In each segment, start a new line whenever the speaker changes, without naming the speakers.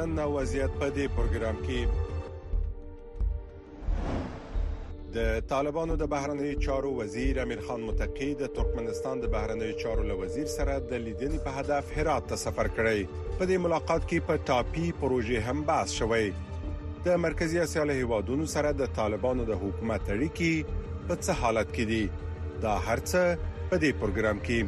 نن وضعیت په دې پروګرام کې د طالبانو د بهرنیو چارو وزیر امیر خان متقی د ترکمنستان د بهرنیو چارو له وزیر سره د لیدنې په هدف هرات ته سفر کړی. په دې ملاقات کې په ټاپي پروژې هم بحث شوی. د مرکزی اسیا له هیوادونو سره د طالبانو د حکومت اړیکې په څه حالت کې دي؟ دا هرڅه په دې پروګرام کې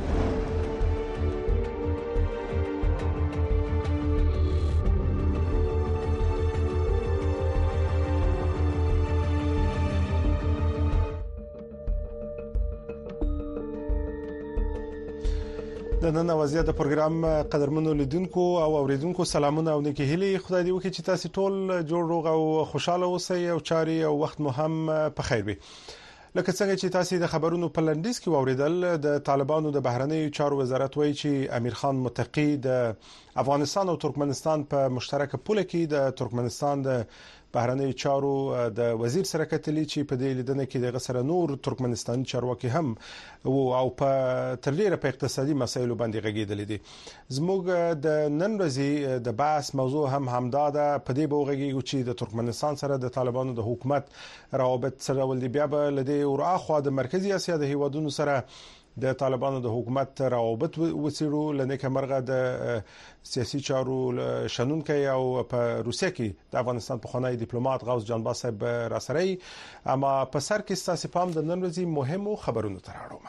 د نن وضعیت د پروګرام قدرمنو لیدونکو او اوریدونکو سلامونه او نیکی هیلي. خدای دې وکړي چې تاسو ټول جوړ روغ او خوشاله اوسئ او چاري او وخت مو هم په خیر وي. لکه څنګه چې تاسو د خبرونو په لنډیز کې واوریدل، د طالبانو د بهرنیو چارو وزارت وایي چې امیر خان متقی د افغانستان او ترکمنستان په مشترکه پوله کې د ترکمنستان د بهرنیو چارو د وزیر سره کتلی چې په دې لیدنه کې د غسر نور ترکمنستاني چارواکي هم او په تر ډیره په اقتصادي مسایلو باندې غږیدل دي. زموږ د نن ورځې د بحث موضوع هم همدا ده. په دې بوغږیږي چې د ترکمنستان سره د طالبانو د حکومت روابط سره ولدي بیا به لدی او اخوا د مرکزی اسیا د هیوادونو سره د طالبانو د حکومت روابط وڅېړو. لنیکه مرغه د سیاسي چارو شنونکي او په روسیه کې د افغانستان په خونای ډیپلوماټ غوث جانباز صاحب راسري. اما په سر کې ستاسو پام د نن ورځې مهمو خبرونو ته راوړم.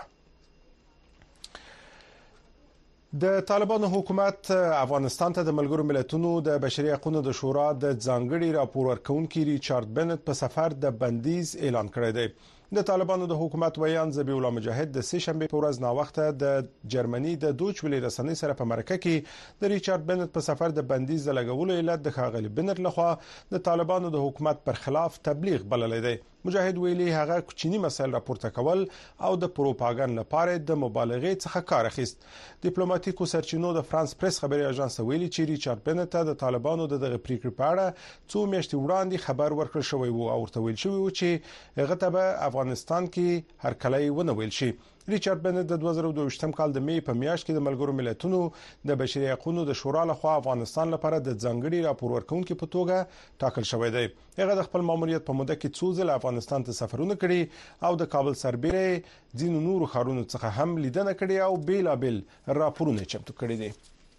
د طالبانو حکومت افغانستان ته د ملګرو ملتونو د بشري حقوقو د شورا د ځانګړي راپور ورکونکي ریچارډ بنت په سفر د بندیز اعلان کړی دی. د طالبانو د حکومت ویان ذبیح الله مجاهد د سه شنبه په ورځ نا وخته د جرمني د دوچ ویلي رسنۍ سره په مرکه کې د ریچارډ بنت په سفر د بندیز د لګولو علت د ښاغلي بنت لخوا د طالبانو د حکومت پر خلاف تبلیغ بللی دی. مجاهد ویلي هغه کوچنی مسایل راپورته کول او د پروپاګاندا لپاره د مبالغې څخه کار اخیست. ډیپلوماټیکو سرچینو د فرانس پریس خبري اژانس ویلي چې ریچارډ بنت د طالبانو دغه پریکړې په اړه څو میاشتې وړاندې خبر ورکړل شوی وو او ورته ویل شوی و چې هغه ته به افغانستان کې هرکلی ونه ویل شي. ریچارډ بنت د 2022 کال د می په میاشت کې د ملګرو ملتونو د بشري حقوقو د شورا لخوا افغانستان لپاره د ځانګړي راپور ورکونکي په توګه ټاکل شوی دی. هغه د خپل ماموریت په موده کې څو ځله افغانستان ته سفرونه کړي او د کابل سربېره ځینو نورو ښارونو څخه هم لیدنه کړې او بیلابل راپورونه چمتو کړي دي.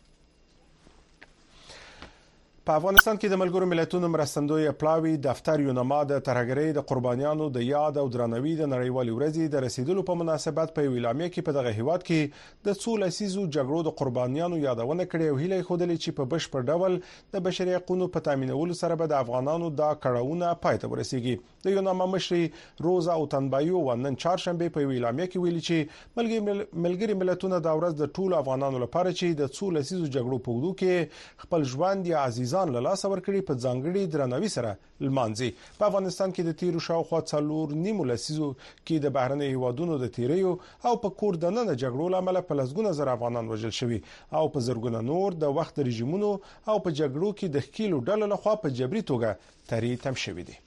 په افغانستان کې د ملګرو ملتونو مرستندوی پلاوی دفتر یونما د ترهګرۍ د قربانیانو د یاد او درناوي د نړیوالې ورځې د رسیدلو په مناسبت په اعلامیه کې په دغه هیواد کې د څو لسیزو جګړو د قربانیانو یادونه کړې او هیله خوده چې په بشپړ ډول د بشري حقوقو په تامینولو سره به د افغانانو د کړهونه پای ته ورسیږي. د یونما مشري روزا او تنبایو ونن چهارشنبه په اعلامیه کې ویلي چې ملګري ملتونه د ورځ د ټولو افغانانو لپاره چې د څو لسیزو جګړو په وګړو کې خپل ژوند یا عزیز له لاس ورکړي په ځانګړي درناوي سره لمانځي. په افغانستان کې د تیرو شاوخوا 4.5 لسیزو کې د بهرنی هیوادونو د تیریو او په کور دننه جګړو لامل په لسګونه زر افغانان وژل شوي او په زرګونه نور د وخت رژیمونو او په جګړو کې د ښکیلو ډلو لخوا په جبري توګه تم شوي دي.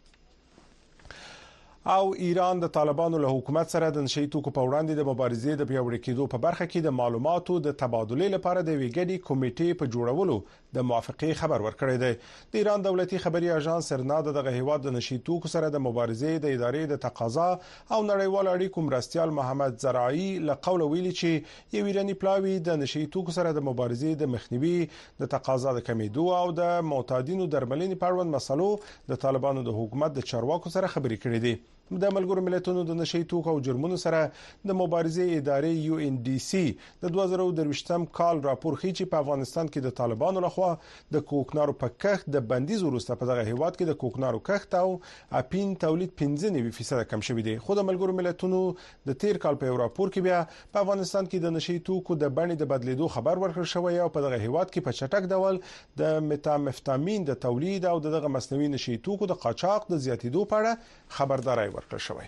او ایران د طالبانو له حکومت سره د نشئی توکو په وړاندې د مبارزې د پیاوړي کېدو په برخه کې د معلوماتو د تبادلې لپاره د ویګړي کمیټې په جوړولو د موافقې خبر ورکړی دی. د ایران دولتي خبري اژانس سرنا دغه هیواد د نشئی توکو سره د مبارزې د ادارې د تقاضا او نړیوال اړیکو مرستيال محمد زراعي له قوله ویلي چې یو ایرانی پلاوی د نشئی توکو سره د مبارزې د مخنیوي د تقاضا د کمیدو او د معتادینو درملنې په اړوند مسلو د طالبانو د حکومت د چارواکو سره خبرې کړې دي. د ملګرو ملتونو د نشئی توکو او جرمونو سره د مبارزې ادارې UNDC د 2023 کال راپور ښیي چې په افغانستان کې د طالبانو لخوا د کوکنارو په کښت د بندیز وروسته په دغه هیواد کې د کوکنارو کښت او اپین تولید 15% کم شوی دی. خو د ملګرو ملتونو د تیر کال په راپور کې بیا په افغانستان کې د نشئی توکو د بڼې د بدلیدو خبر ورکړل شوی او په دغه هیواد کې په چټک ډول د متامفتامین د تولید او دغه مصنوعي نشئی توکو د قاچاق د زیاتیدو په اړه خبرداري ورکړل شوی.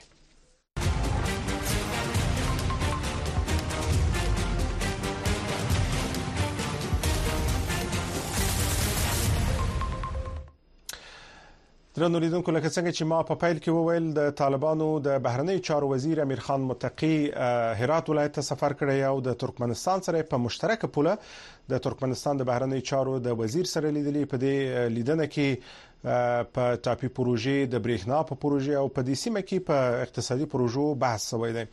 درنو لیدونکو لکه څنګه چې ما په پیل کې وویل د طالبانو د بهرنی چارو وزیر امیر خان متقی هرات ولایت ته سفر کړی او د ترکمنستان سره په مشترکه پوله د ترکمنستان د بهرنی چارو د وزیر سره لیدلې په دې لیدنه کې په ټاپي پروژې د برېښنا په پروژې او په دې سیمه کې په اقتصادي پروژو بحث شوی دی.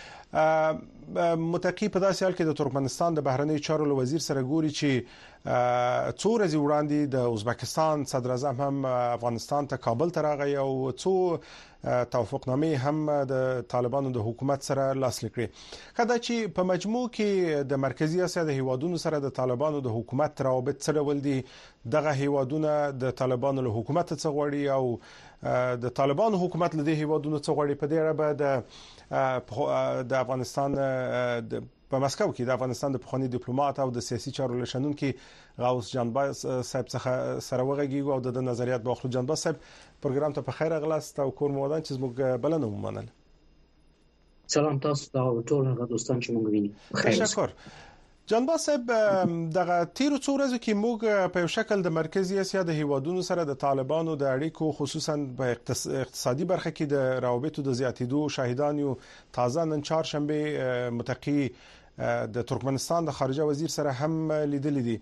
متقی په داسې حال کې د ترکمنستان د بهرنی چارو وزیر سره ګوري چې څو ورځې وړاندې د ازبکستان صدر اعظم هم افغانستان ته کابل ته راغی او څو توافقنامې هم د طالبانو د حکومت سره لاسلیک کړې. کله چې په مجموع کې د مرکزی اسیا د هیوادونو سره د طالبانو د حکومت روابط سره ولدي دغه هیوادونه د طالبانو له حکومت څخه غواړي او د طالبانو حکومت له دې هیوادونو څخه غواړي په دې اړه د افغانستان په مسکو کې د افغانستان د پخوانی ډیپلوماټ او د سیاسي چارو لشنونکو غوث جانباز صاحب څخه سره وغږیږو او د نظریات باخلو جانباز صاحب پروګرام ته په خیر غلاست او کور مودان چې موږ بلنه ومنل.
سلام تاسو ته ټول دوستان چې موږ ویني.
تشکر. جانباز صاحب دغه تیرو څو ورځو کې موږ په یو شکل د مرکزی اسیا د هیوادونو سره د طالبانو د اړیکو خصوصا په اقتصادي برخه کې د روابطو د زیاتیدو شاهدان یو. تازه نن چهارشنبه متقی د ترکمنستان د خارجه وزیر سره هم لیدل دي.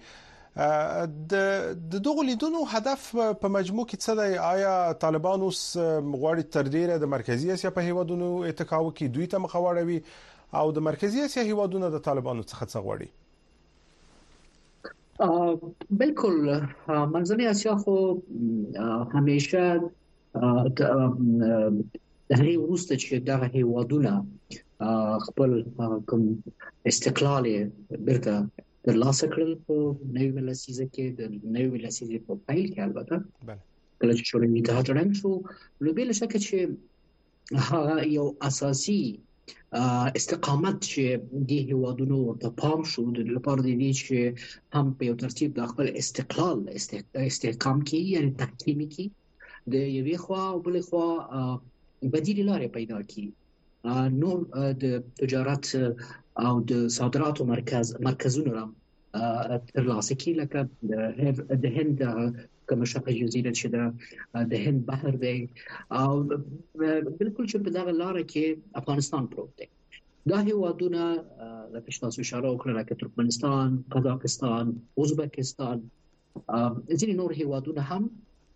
د دغه لیدونو هدف په مجموع کې څه دی؟ آیا طالبانو غواړي تر ډیره د مرکزی اسیا په هیوادونو اتکاو کې دوی ته مخاوروي او د مرکزی اسیا هیوادونو د طالبانو څخه څه غواړي؟
بالکل منځنۍ اسیا خو همیشه د هغې وروسته چې دغه هیوادونه خپل کوم استقلال بیرته ترلاسه کړل په نوې لسیزه کې د نوې لسیزې په پیل کې البته کله چې شوروي اتحاد ړنګ شو نو بل شک چې هغه یو اساسي استقامت چې د هیوادونو ته پام شو د لپاره د دې چې هم په یو ترتیب د خپل استقلال استحکام کې یعنی تحکیم کې د یوې خوا او بل خوا بدیل لارې پیدا کړي. نور د تجارت او د صادراتو مرکزونه را ترلاسه کړي لکه د هند کوم شقه جزیره چې د هند بحر دی او بالکل چې په دغه لار کې افغانستان پروت دی. دا هیوادونه لکه تاسو اشاره وکړه لکه ترکمنستان، قزاقستان، ازبکستان، ځینې نور هیوادونه هم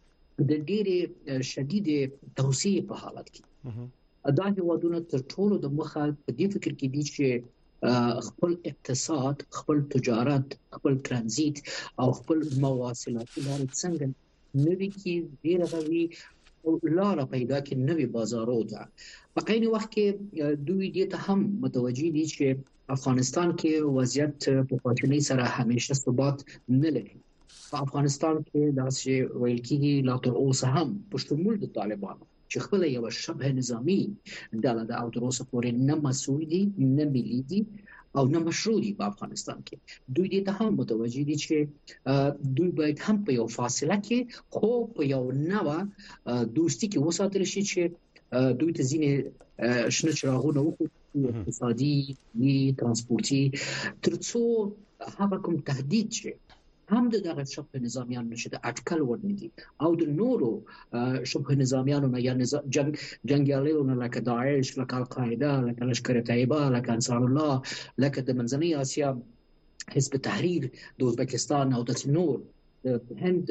د ډېرې شدید توسعې په حالت کې. دا هیوادونه تر ټولو د مخه په دې فکر کې دي چې خپل اقتصاد، خپل تجارت، خپل ترانزیت او خپل مواصلاتي لارې څنګه نوي کې ډېره غوي لاره پیدا کړي نوي بازارو ته. په عین وخت کې دوی دې ته هم متوجي دي چې افغانستان کې وضعیت په پاتنۍ سره همیشه ثبات نه لري. په افغانستان کې داسې ویل کېږي لا تر اوسه هم په شمول د طالبانو چې خپل یو شبه نظامی ډله ده او تر اوسه پورې نه مسؤل دي، نه ملي دي او نه مشروع دي په افغانستان کې. دوی دې ته هم متوجي دي چې دوی باید هم په یو فاصله کې خو په یو نوه دوستي کې وساتل شي چې دوی ته ځینې شنه چراغونه وکړي اقتصادي، ترانسپورتي، ترڅو هغه کوم تهدید چې هم دغه شبه نظامیانو چې د اټکل ورندي او د نورو شبه نظامیانو نه یا جنگیالیانو لکه داعش، لکه القاعده، لکه لشکر طیبه، لکه انصار الله، لکه د منځنۍ اسیا حزب تحریر د ازبکستان او د نور هند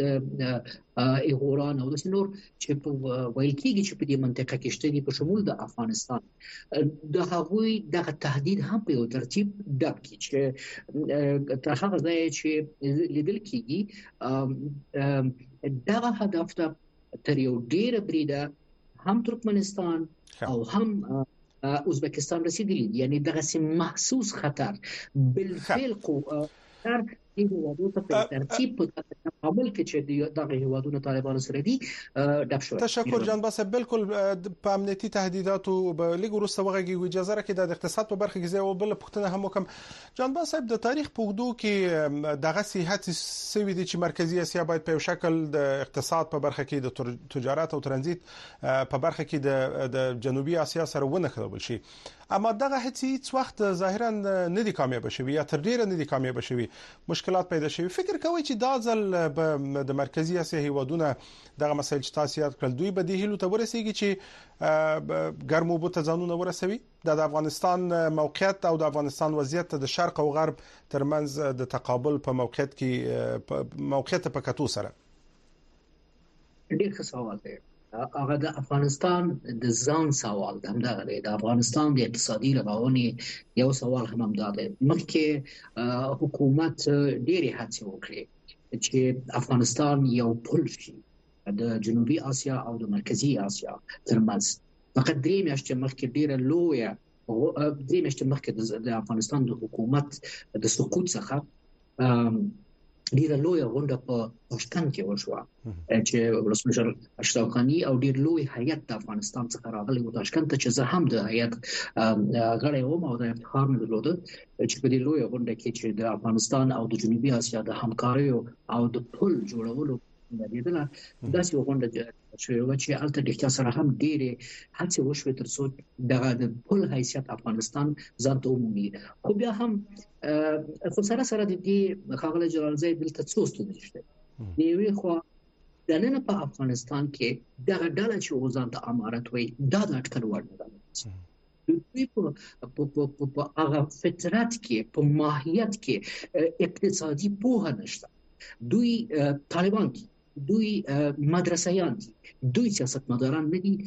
ایغوران او د نور چې په ویل کېږي چې په دې منطقه کې شته دي په شمول د افغانستان د هغوی دغه تهدید هم په یو ترتیب ډک کی چې تر هغه ځای چې لیدل کېږي دغه هدف ته تر یو ډیره بریده هم ترکمنستان او هم ازبکستان رسیدلی، یعنی دغه محسوس خطر بالفعل تر دې هیوادونو ته په ترتیب په تقابل کې چې دغه هیوادونو طالبانو سره دي ډب شوی.
تشکر جانباز صاحب. بالکل په امنیتي تهدیداتو به لږ وروسته وغږیږو. اجازه راکړئ د اقتصاد په برخه کې زه یو بل پوښتنه هم وکم. جانباز صاحب د تاریخ په اوږدو کې دغه صحت سوي دي چې مرکزی اسیا باید په یو شکل د اقتصاد په برخه کې د تجارت او ترانزیت په برخه کې د جنوبي اسیا سره ونښلول شي. اما دغه هیڅ وخت ظاهرا نه دي کامیاب شوي یا تر ډیره نه دي کامیاب شوي، مشکلات پیدا شوي. فکر کوي چې دا ځل د مرکزی اسیا هیوادونه دغه مسایل چې تاسو یاد کړل دوی به د هیلو ته ورسیږي چې ګرمو بو ته ځانونه ورسوي د افغانستان موقعیت او د افغانستان وضعیت د شرق او غرب ترمنځ د تقابل په موقعیت کې موقعیت په کتو سره.
ډېر ښه سوال دی. هغه د افغانستان د ځان سوال د همدغه دی. د افغانستان د اقتصادي رغونې یو سوال هم همدا دی. مخکې حکومت ډېرې هڅې وکړې چې افغانستان یو پل شي د جنوبي آسیا او د مرکزي آسیا ترمنځ. فقط 3 میاشتې مخکې ډېره لویه 3 میاشتې مخکې د افغانستان د حکومت د سقوط څخه ډیره لویه غونډه په تاشکند کې وشوه چې ولسمشر اشرف غني او ډیر لوی هیئت د افغانستان څخه راغلی و تاشکند ته، چې زه هم د هیئت غړی وم او د افتخار مې درلوده چې په دې لویه غونډه کې چې د افغانستان او د جنوبي آسیا د همکاریو او د پل جوړولو لیدله داسې یو غونډه شوې وه چې هلته رښتیا سره هم ډېرې هڅې وشوې تر څو دغه د پل حیثیت افغانستان ځان ته ومومي. خو بیا هم خو سره سره د دې ښاغلی جلالزی دلته څو ستونزې شته. د یوې خوا دننه په افغانستان کې دغه ډله چې ځان ته امارت وایي دا د اټکل وړ نه ده. دوی په هغه فطرت کې په ماهیت کې اقتصادي پوهه نشته. دوی طالبان دي، دوی مدرسیان دي، دوی سیاستمداران نه دي.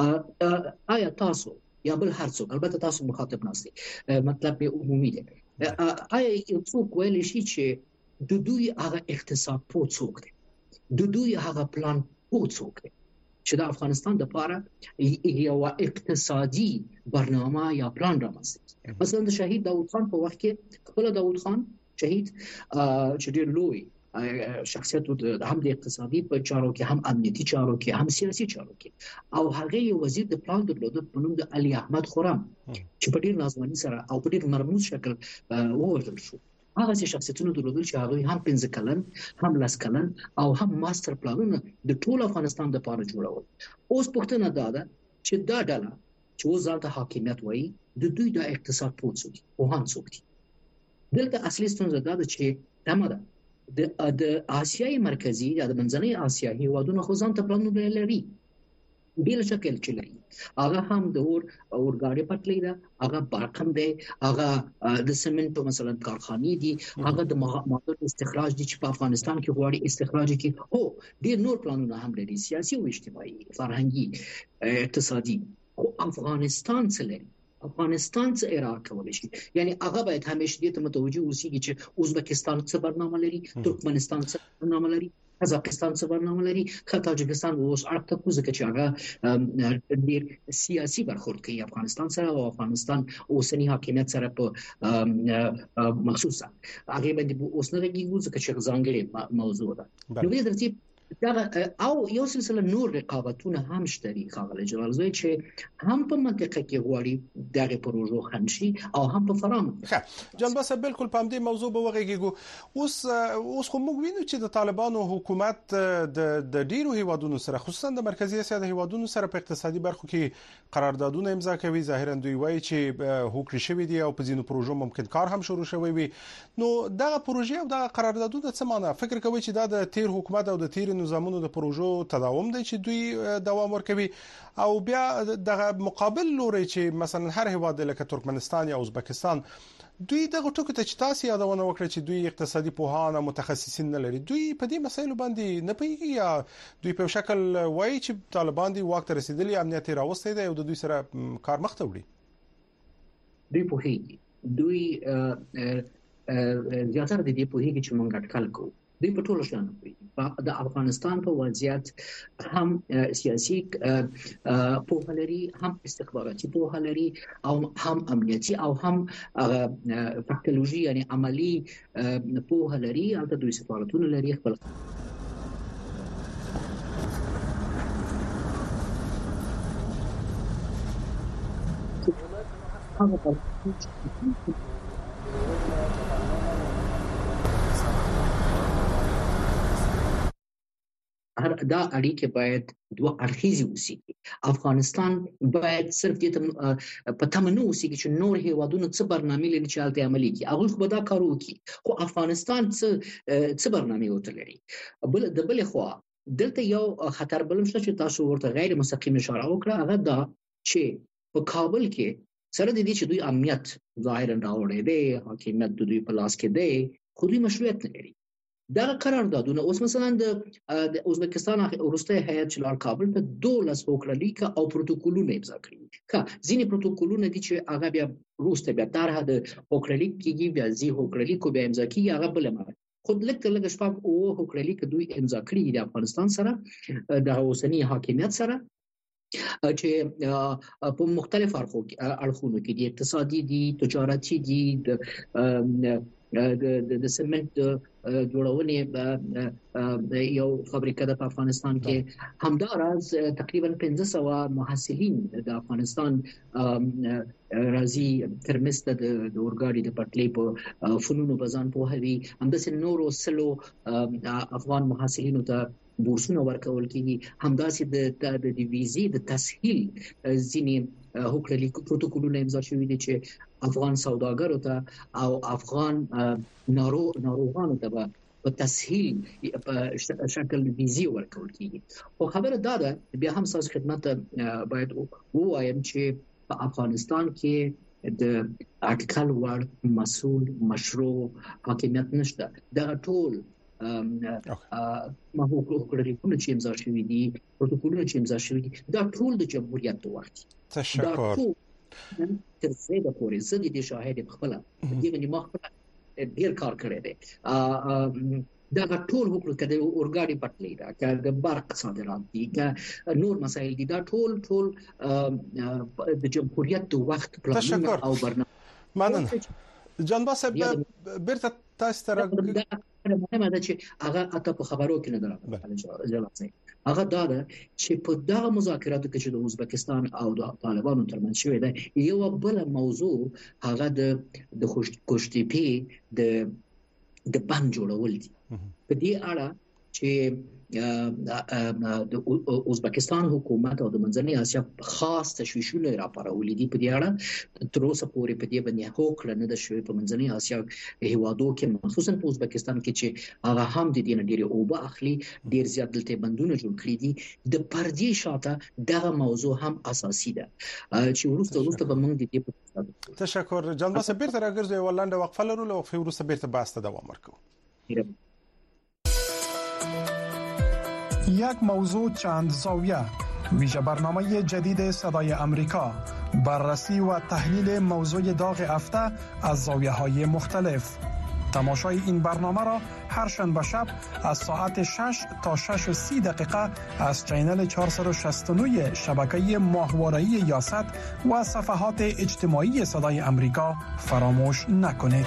آیا تاسو یا بل هر څوک، البته تاسو مخاطب ناست دي، مطلب به عمومي دی، آیا یو څوک ویلی شي چې د دوی هغه اقتصاد پوه څوک دی، د دوی هغه پلان پوه څوک دی چې د افغانستان لپاره یو اقتصادي برنامه یا پلان رامنځته. مثلا د شهید داود خان په وخت کې خپل داود خان شهید چې ډېر لوی شخصیت هم د اقتصادي په چارو کې، هم امنیتي چارو کې، هم سیاسي چارو کې، او هغه یو وزیر د پلان درلوده په نوم د علي احمد خرم چې په ډېر نازواني سره او په ډېر مرموز شکل ووژل شو. هغه شخصیتونه درلودل چې هغه هم 15 کلن، هم 10 کلن او هم ماستر پلانونه د ټول افغانستان لپاره جوړول. اوس پوښتنه دا ده چې دا ډله چې ځان ته حاکمیت وایي د دوی د اقتصاد پوه څوک دي، پوهان څوک دي؟ دلته اصلي ستونزه دا ده چې تمه ده د آسیای مرکزی یا د منځنۍ آسیا هیوادونه خو ځان ته پلانونه لري، بیل شکل چې لري. هغه هم د اورګاډي پټلۍ ده، هغه برق هم دی، هغه د سمنټو مثلا کارخانې دي، هغه د معدن استخراج دي چې په افغانستان کې غواړي استخراج کړي. هو ډېر نور پلانونه هم لري، سیاسي او اجتماعي، فرهنګي، اقتصادي. خو افغانستان څه لري؟ افغانستان څه ارائه کولی شي؟ یعنی هغه باید همیشه دې ته متوجه اوسېږي چې ازبکستان څه برنامه لري، ترکمنستان څه برنامه لري، قزاقستان څه برنامه لري، که تاجکستان اوس اړخ ته کوزه چې هغه ډېر سیاسي برخورد کوي افغانستان سره او افغانستان اوسني حاکمیت سره په مخصوصا هغه باندې اوس نه راګي ځکه چې ځانګړې موضوع ده. نو دې ترتیب او یو سلسله نور رقابتونه هم شته دي ښاغلی جلالزی چې هم په منطقه کې غواړي دغه پروژو خنډ شي او هم په فرامو.
جان باسه بالکل په همدې موضوع به وغږیږو. اوس خو موږ وینو چې د طالبانو حکومت د ډیرو هیوادونو سره خصوصا د مرکزی اسیا د هیوادونو سره په اقتصادي برخو کې قراردادونه امضا کوي. ظاهرا دوی وایي چې هوکړې شوي دي او په ځینو پروژو ممکن کار هم شروع شوی وي. نو دغه پروژې او دغه قراردادونه څه معنی؟ فکر کوي چې دا د تیر حکومت او د تیر نظامونو د پروژو تداوم دی چې دوی دوام ورکوي، او بیا دغه مقابل لوري چې مثلا هر هیواد لکه ترکمنستان یا ازبکستان دوی دغه ټکو ته چې تاسو یادونه وکړه چې دوی اقتصادي پوهان او متخصصین نه لري، دوی په دې مسایلو باندې نه پوهیږي یا دوی په شکل وایي چې طالبان دي واک ته رسیدلي، امنیت راوستي دی او د دوی سره کار مخ ته وړي؟
دوی پوهیږي، دوی زیاتره د دې پوهیږي چې موږ اټکل کوو. دوی په ټولو شیانو پوهیږي، د افغانستان په وضعیت هم سیاسي پوهه لري، هم استخباراتي پوهه لري، او هم امنیتي او هم فاکتولوژي یعنی عملی پوهه لري. هلته دوی سفارتونه لري، خپل دا اړیکې باید دوه اړخیزې اوسي. افغانستان باید صرف دې ته په تمه نه اوسي چې نور هیوادونه څه برنامې لري چې هلته عملي کړي، هغوی خو به دا کار وکړي، خو افغانستان څه برنامې ورته لري. د بلې خوا دلته یو خطر بل شته چې تاسو ورته غیر مستقیم اشاره وکړه، هغه دا چې په کابل کې سره د دې چې دوی امنیت ظاهرا راوړی دی، حاکمیت د دوی په لاس کې دی، خو دوی مشروعیت نه لري. دا قراردادونه اوس مثلا د ازبکستان وروستی هیئت چې لاړ کابل ته 12 هوکړلیک او پروتوکولونه امضا کړي. ځینې پروتوکولونه دي چې هغه بیا وروسته بیا طرحه د هوکړلیک کېږي، بیا ځي هوکړلیک بیا امضا کېږي، هغه بله معنی. خو لږ تر لږه شپږ اووه هوکړلیک دوی امضا کړي دي د افغانستان سره، د اوسني حاکمیت سره، چې په مختلف اړخونو کې دي، اقتصادي دي، تجارتي دي، د سمنټ جوړونې یو فابریکه ده په افغانستان کې. همداراز تقریبا 1500 محصلین د افغانستان راځي ترمنځ د اورګاډي د پټلۍ په فنونو بزان پوهوي. همداسې نورو سلو افغان محصلینو ته بورسونه ورکول کېږي. همداسې د ویزې د تسهیل ځینې هوکړلیک پروتوکولونه امضا شوي دي چې افغان سوداګرو ته او افغان ناروغانو ته به په تسهیل په شکل ویزې ورکول کېږي. خو خبره دا ده، بیا هم ستاسو خدمت ته باید ووایم چې په افغانستان کې د اټکل وړ مسؤل مشروع حاکمیت نشته. دغه ټول هوکړلیکونه چې امضا شوي دي، پروتوکولونه چې امضا شوي دي، دا ټول د جمهوریت د وخت
تشکر
تر زیاته پورې زه د دې شاهد خپله دې باندې ما خپله ډېر کار کړی دی. دغه ټول حقوق کده اورګاډي پټلۍ ده، که د برق صادرات دي، که نور مسایل دي، دا ټول د جمهوریت د وخت پلانونه او برنامه.
مننه جان باسب بیرته تاسو ته
مهمه ده چې هغه اته په خبرو کې نه درغله. هغه دا ده چې په دغه مذاکراتو کې چې د ازبکستان او د طالبانو ترمنځ شوې ده، یو بل موضوع هغه د خوشتیپی د بند جوړول دي. په دې اړه چې د ازبکستان حکومت او د منځنۍ اسیا خاص تشویشونه راپارولې دي. په دې اړه تر اوسه پورې په دې باندې هوکړه نه ده شوې په منځنۍ اسیا هیوادو کې، مخصوصا په ازبکستان کې چې هغه هم د دې نه ډېرې اوبه اخلي، ډېر زیات دلته بندونه جوړ کړي دي. د پردې شاته دغه موضوع هم اساسي ده چې وروسته به موږ د دې په
تشکر جان باسب بیرته راګرځو. یو لاندې وقفه لرو، له وقفې وروسته بیرته بحث ته دوام ورکوو.
یک موضوع چند زاویه، ویژه برنامه جدید صدای امریکا، بررسی و تحلیل موضوع داغ هفته از زاویه‌های مختلف. تماشای این برنامه را هر شنبه شب از ساعت 6 تا 6:30 از چینل 469 شبکه ماهواره‌ای یاست و صفحات اجتماعی صدای امریکا فراموش نکنید.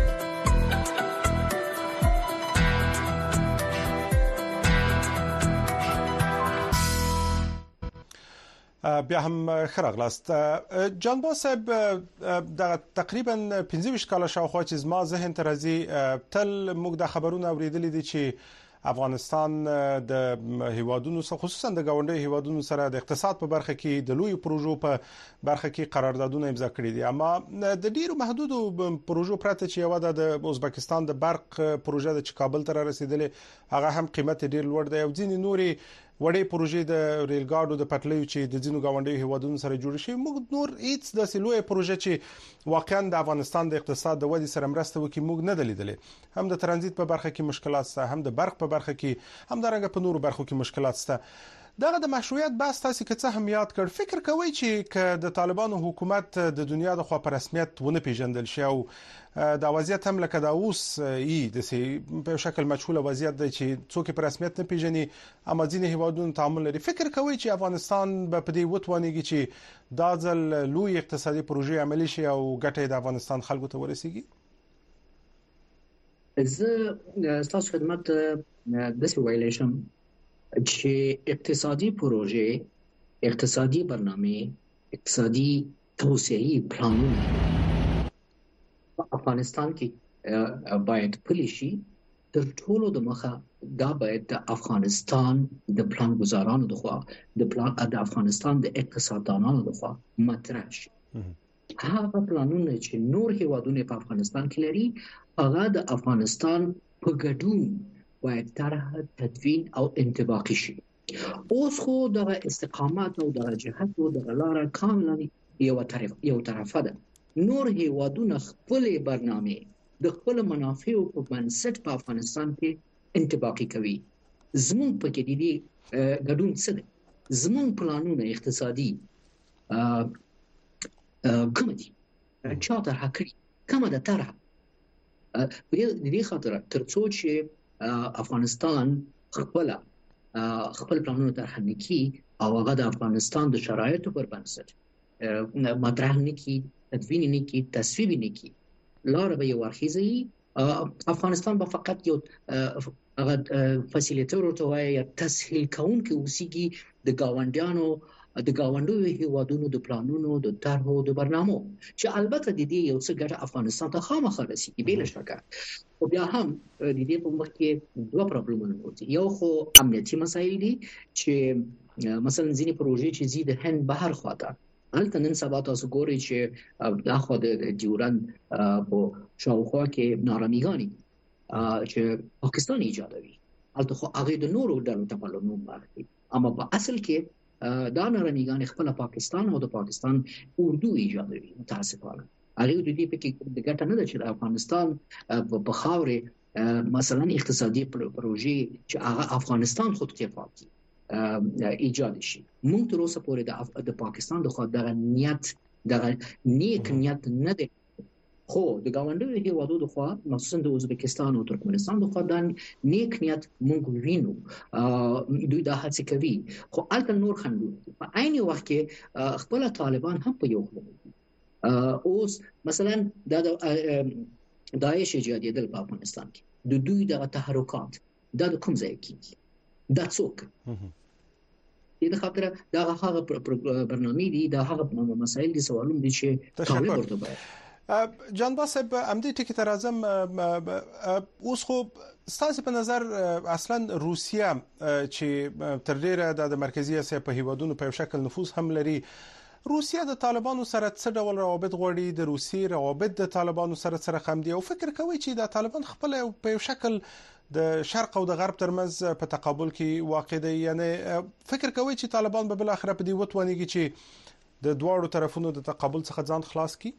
بیا هم خراغلاست جان باسب، د تقریبا 25 کال شاوخوا چې زما ذهن ته راځي، تل موږ د خبرونو اوریدلې دي چې افغانستان د هیوادونو سره، خصوصا د گاونډي هیوادونو سره د اقتصاد په برخه کې د لوی پروژو په برخه کې قراردادونه امضا کړي دي. اما د ډیرو محدودو پروژو پرته چې یو د ازبکستان د برق پروژه د کابل ته رسیدلې، هغه هم قیمت ډیر لوړ دی، او ځینې نوري وړې پروژې د ریل ګاډو د پټلیو چې د ځینو گاونډي هیوادونو سره جوړ شي. موږ نور هیڅ د سلوې پروژې چې واقعا د افغانستان د اقتصاد د ودې سره مرسته وکړي موږ نه دلیدلې. هم د ترانزیت په برخه کې مشکلات شته، هم د برق په برخه کې، هم د رنګ په نورو برخو کې مشکلات شته. دغه د مشروعیت بحث تاسو که څه هم یاد کړ، فکر کوئ چې د طالبانو حکومت د دنیا د خوا په رسمیت ونه پیژندل شي او دا وضعیت هم لکه دا اوس د په شکل مجهول وضعیت دی چې څوک په رسمیت نه پیژني، اما ځینې هیوادونو تعامل لري، فکر کوئ چې افغانستان به په دې وتوانیږي چې دا ځل لوی اقتصادي پروژې عملي شي او ګټه د افغانستان خلکو ته ورسیږي؟
زه ستاسو خدمت داسې ویلی شم چې اقتصادي پروژې، اقتصادي برنامه، اقتصادي توسعه پلانونه په افغانستان کې باید پلي شي تر ټولو د مخه دا باید د افغانستان د پلان گزارانو د خوا د افغانستان د اقتصاددانانو د خوا مطرح شي. هغه پلانونه چې نور هیوادونه په افغانستان کې لري هغه د افغانستان په ګډون باید طرح تدوین او انطباقي شي. اوس خو دغه استقامت او دغه جهت او دغه لاره کاملا یو طرفه ده. نور هیوادونه خپل برنامه د خپل منافعو په بنسټ په افغانستان کې انطباقي کوي. زموږ په کې دي ګډون څه ده؟ زموږ پلانونه اقتصادي کوم دي؟ چا طرح کړي؟ کومه ده طرح؟ د دې خاطر ترڅو چې افغانستان خپل پلانونه طرح نکړي او هغه د افغانستان د شرایطو پر بنسټ مطرح نکړي، تدوین نکړي، تصویب نکړي، لاره به یو اړخیزه افغانستان به فقط یو هغه فسیلیټر ورته وایي یا تسهیل کوونکی اوسیږي د ګاونډیو هیوادونو د پلانونو د طرحو د برنامو چې البته د دې یو څه ګټه افغانستان ته خامخا رسیږي بې له شکه. خو بیا هم د دې په مخ کې دوه پرابلمونه موجود دي. یو خو امنیتي مسایل دي چې مثلا ځینې پروژې چې ځي د هند بهر خواته، هلته نن سبا تاسو ګورئ چې داخوا د ډیورند په شاوخوا کې نارامیګانې چې پاکستان ایجادوي، هلته خو هغه د نورو ډلو ته معلومون باندې، اما په اصل کې دا نارامیګانې خپل پاکستان او د پاکستان اردو ایجادوي. متاسفانه هغه د دې په کې د ګټه نه ده چې افغانستان په خاورې مثلا اقتصادي پروژې چې هغه افغانستان خود کفایت ایجاد شي. موږ تر اوسه پورې د پاکستان د خوا دغه نیت دغه نیک نیت نه دی، خو د ګاونډیو هیوادو د خوا مخصوصا د ازبکستان او ترکمنستان د خوا د نیک نیت موږ وینو، دوی دا هڅه کوي، خو الته نور خنډونه دي. په عین وخت کې خپل طالبان هم په یو خوا اوس مثلا د داعش ایجادیدل په افغانستان کې د دوی د تحرکات د کوم ځای کېږي؟ دا څوک د خاطر دا هغه برنامه دي، دا هغه مسایل دي، سوالونه دي چې طالب ورته باید
جان صاحب امدی ټکی تر اعظم اوس خو ستاسو په نظر اصلا روسیا چې تر ډیره د مرکزی اسیا په هیوادونو په شکل نفوذ هم لري، روسیا د طالبانو سره څه ډول روابط غواړي؟ د روسي روابط د طالبانو سره خم دي او فکر کوي چې د طالبان خپل په شکل د شرق او د غرب ترمنځ په تقابل کې واقع دي؟ یعنی فکر کوي چې طالبان به بل اخر په دې وتوانیږي چې د دواړو طرفونو د تقابل څخه ځان خلاص کړي؟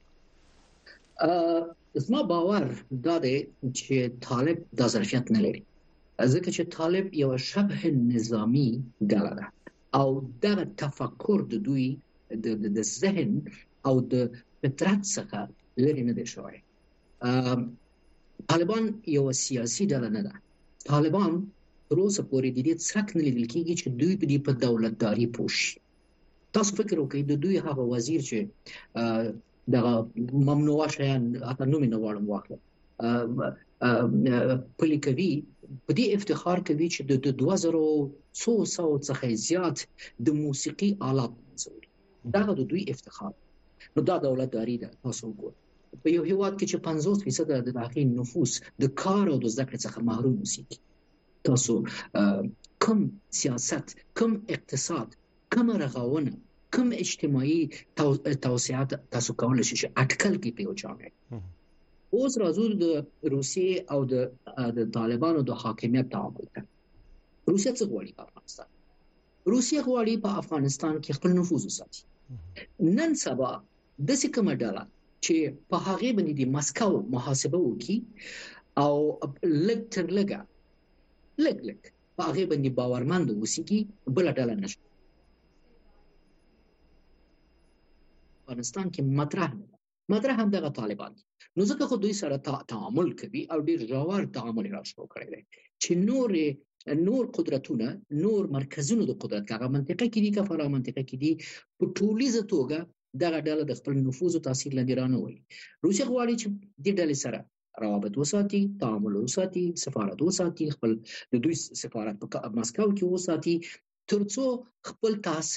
زما باور دا دی چې طالب دا ظرفیت نه لري، ځکه چې طالب یو شبه نظامی ډله ده او دا تفکر د دوی د ذهن او د فطرت څخه لري نه دی شوی. طالبان یو سیاسي ډله نه ده. طالبان تر اوسه پورې د دې څرک نه لیدل کېږي چې دوی په دولتداري پوه شي. تاسو فکر وکړئ د دوی هغه وزیر چې دغه ممنوعه شیان اته نوم نه غواړم واخلم پلي کوي، په دې افتخار کوي چې د 2000 څخه زیات د موسیقي آلات نصوي. دا د دوی افتخار. نو دا دولتداري ده. تاسو وګورئ په یو هیواد کې چې 50% د داخلي نفوس د کار او د زده کړې څخه محروم اوسېږي، تاسو کوم سیاست، کوم اقتصاد، کوم رغونه، کوم اجتماعي توسعات تاسو کولای شئ چې اټکل کې په جامعه اوس راځو د روسیې او د طالبانو د حاکمیت تعامل ته. روسیه څه غواړي په افغانستان؟ روسیه غواړي په افغانستان کې خپل نفوذ وساتي. نن سبا د کومه ډله چې په هغه باندې د مسکو محاسبه وکړي او لږ تر لږه په هغه باندې باورمند اوسېږي، بل ډله نشي افغانستان کې مطرح هم دغه طالبان دي. نو ځکه خو دوی سره تعامل کوي او ډیر ژور تعامل راشو کړی دی چې نور قدرتونه، نور مرکزونه د قدرت هغه منطقه کې دي که فرا منطقه کې دي، په ټولیزه توګه دغه ډله د خپل نفوذ او تاثیر لاندې رانهولي. روسیه غواړي چې دې ډلې سره روابط وساتي، تعامل وساتي، سفارت وساتي، خپل د دوی سفارت په مسکو کې وساتي، ترڅو خپل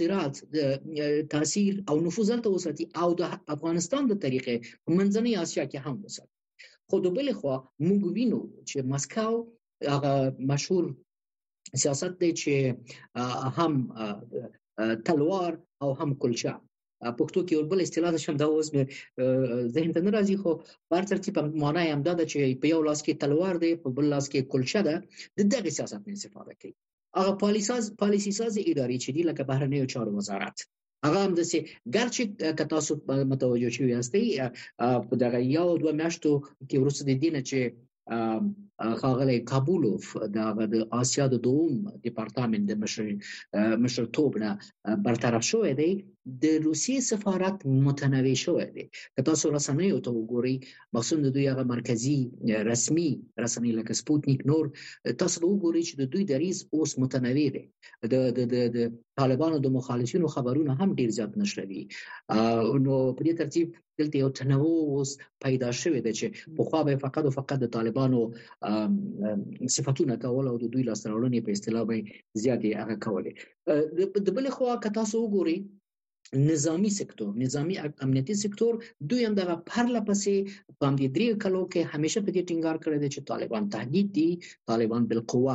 تاثیر او نفوذ ته وساتي او د افغانستان د طریقې منځنۍ اسیا کې هم وساتي. خو د بل خوا موږ وینو چې مسکو هغه مشهور سیاست دی چې هم تلوار او هم کلچه پښتو کې بل اصطلاح شم دا اوس ذهن ته نه راځي خو بهر ترتیب معنی هم دا چې په یو لاس کې تلوار دی په بل لاس کې کلچه ده د دغه سیاست نه استفاده کوي هغه پالیسی ساز اداري چې دی لکه بهرنیو چارو وزارت هغه هم د سي ګرچې که تاسو متوجه شوي یاستئ په دغه یو دوه میاشتو کې وروسته د دې نه چې ښاغلی کابولوف د آسیا د دوم ډیپارټمنټ د مشرتوب نه برطرف شوی دی د روسیې سفارت متنوع شوی دی که تاسو رسنیو ته وګورئ مخصوصا د دوی هغه مرکزي رسمي رسنۍ لکه سپوتنیک نور تاسو به وګورئ چې د دوی دریځ اوس متنوع دی د طالبانو د مخالفینو خبرونه هم ډیر زیات نشروي نو په دې ترتیب دلته یو تنوع اوس پیدا شوی دی چې پخوا به فقط او فقط د طالبانو صفاتونه کول او د دوی لاسته راوړنې په اصطلاح به زیاتې هغه کولې د بل خوا که تاسو وګورئ نظامی سکتور نظامی امنیتي سکتور دوی هم دغه پرله پسې په همدې دریو کلو کې همیشه په دې ټینګار کړی دی چې طالبان تهدید دي طالبان بالقوه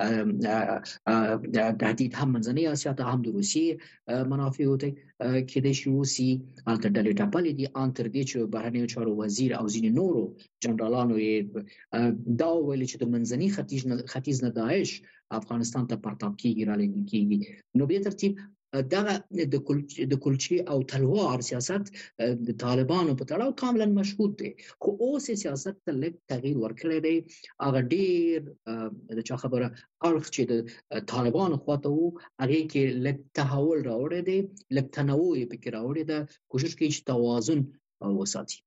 تهدید هم منځنۍ اسیا ته هم د روسیې منافعو ته کېدای شي اوسي هلته ډلې ټپلې دي ان تر دې چې بهرنیو چارو وزیر او ځینې نورو جنرالانو یې دا وویل چې د منځني ختیځ نه داعش افغانستان ته پرتاب کېږي رالېږدي کېږي نو په ترتیب دغه د کلچې او تلوار سیاست د طالبانو په تړاو کاملا مشهود دی خو اوس سیاست ته لږ تغییر ورکړی دی هغه ډېر د چا خبره اړخ چې د طالبانو خواته وو هغې کې لږ تحول راوړی دی لږ تنوع یې پکې راوړې ده کوشش کوي چې توازن وساتي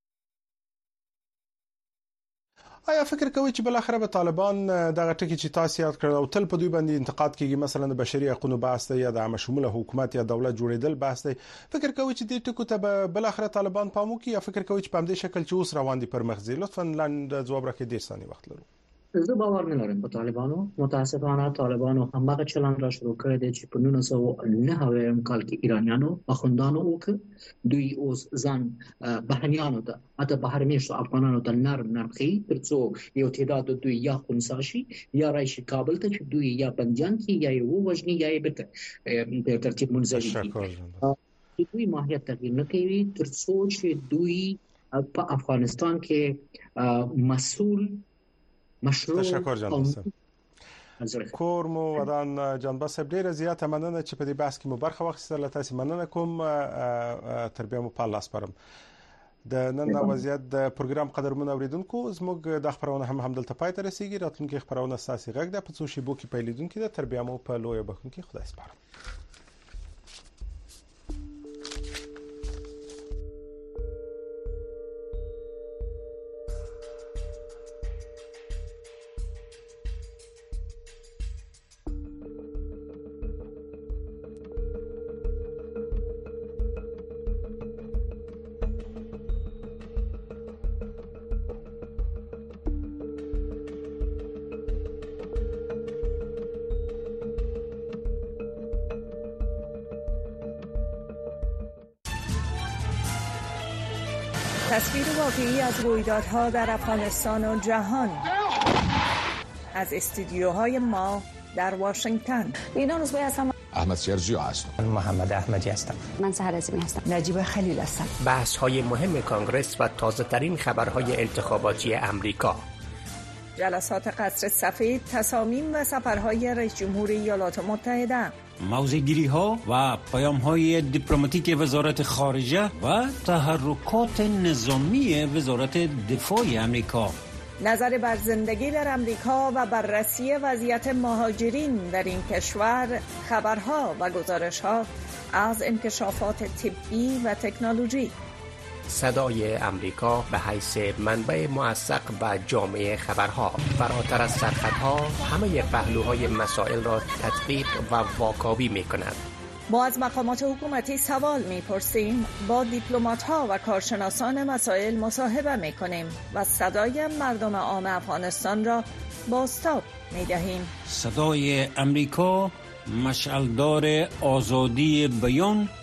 آیا فکر کوي چې بل اخر به طالبان دغه ټکی چې تاسو یاد کړل او تل په دوی باندې انتقاد کوي مثلا د بشري حقوقو بحث یا د عامه شموله حکومت یا دولت جوړیدل بحث دی فکر کوي چې دې ټکو ته بل اخر طالبان پامو کوي یا فکر کوي چې په همدې شکل چې اوس روان دي پر مخ ځي لطفا لاندې ځواب راکړئ ډیر ثانیې وخت لرو
زه باور نه لرم په طالبانو متاسفانه طالبانو همغه چلن را شروع کړی دی چې په 1999 کال کې ایرانیانو اخوندانو وکړ دوی اوس ځان بهرنیانو ته اته بهر میشتو افغانانو ته نرم خي ترڅو یو تعداد دوی یا خنثی شي یا راشي کابل ته چې دوی یا بنديان کی یا یو وجني یا به ترتیب منځوي کی دوی ماهیت تغییر نه کوي ترڅو چې دوی په افغانستان کې مسؤل مشروع
تشکر جان کور مو ودان جان باسب ډیره زیاته مننه چې په دې بحث کې مو برخه واخیستله تاسو مننه کوم تربیه مو په لاس پرم د نن وضعیت د پروګرام قدرمن اوریدونکو زموږ د خبرونه هم دلته پای ته رسیدي راتلونکي خبرونه ساسي غږ د پڅو شیبو کې پیلیدونکو د تربیه مو په لوی بخون کې خدای سپارم
تصویر واقعی از رویدادها در افغانستان و جهان از استودیوهای ما در واشنگتن.
اینا روزبه هستم.
احمد شرجی هستم.
محمد احمدی هستم.
من سحر عظیمی هستم.
نجیب خلیل هستم.
بحث‌های مهم کانگرس و تازه‌ترین خبرهای انتخاباتی امریکا.
جلسات قصر سفید، تصامیم و سفرهای رئیس جمهور ایالات متحده.
موضع‌گیری‌ها و پیام‌های دیپلماتیک وزارت خارجه و تحرکات نظامی وزارت دفاع آمریکا.
نظر بر زندگی در امریکا و بررسی وضعیت مهاجرین در این کشور، خبرها و گزارش‌ها از انکشافات طبی و تکنولوژی.
صدای امریکا به حیث منبع موثق و جامع خبرها فراتر از سرحدها همه پهلوهای مسائل را تطبیق و واکاوی می‌کند.
ما از مقامات حکومتی سوال می‌پرسیم، با دیپلمات‌ها و کارشناسان مسائل مصاحبه می‌کنیم و صدای مردم عام افغانستان را بازتاب می‌دهیم.
صدای امریکا مشعلدار آزادی بیان